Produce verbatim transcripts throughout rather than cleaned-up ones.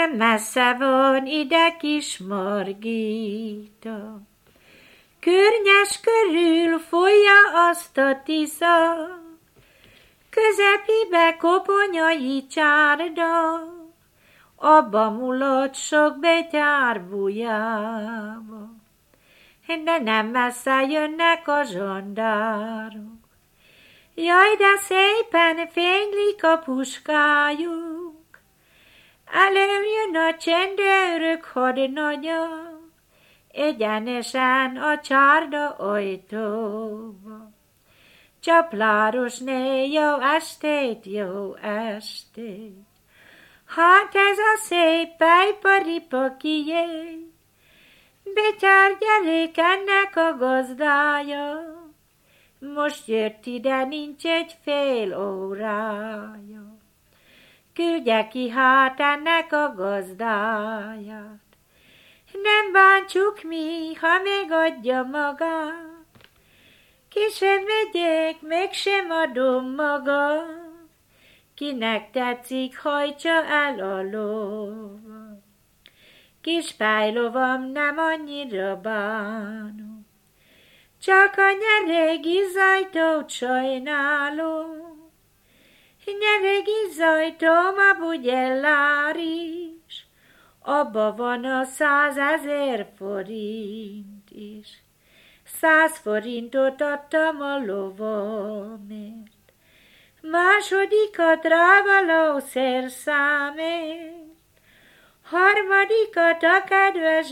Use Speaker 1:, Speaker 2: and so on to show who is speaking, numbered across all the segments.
Speaker 1: Nem messze van ide kis Margita, környes körül folyja azt a Tisza, közepébe koponyai csárda, abba mulat sok betyár bújába. De nem messze jönnek a zsandárok, jaj, de szépen fénylik a puskájuk, előjön a csendőrök hadnagya, egyenesen a csárda ajtóba. Csaplárosné, jó estét, jó estét, hát ez a szép pejparipa kié, betyár gyerék ennek a gazdája, most jött ide, nincs egy fél órája. Küldje ki hát ennek a gazdáját, nem bántsuk mi, ha megadja magát, ki sem megyek, meg sem adom magam, kinek tetszik, hajtsa el a lovat. Kis pálylovam, nem annyira bánom, csak a nyeregi zajtót sajnálom. Nyeregi zajtóm a bugyellár is, abba van a százezer forint is. Száz forintot adtam a lovamért, másodikat rávaló szerszámért, harmadikat a kedves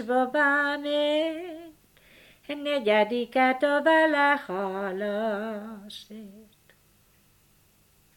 Speaker 1: babámért, negyediket a vele hálásért.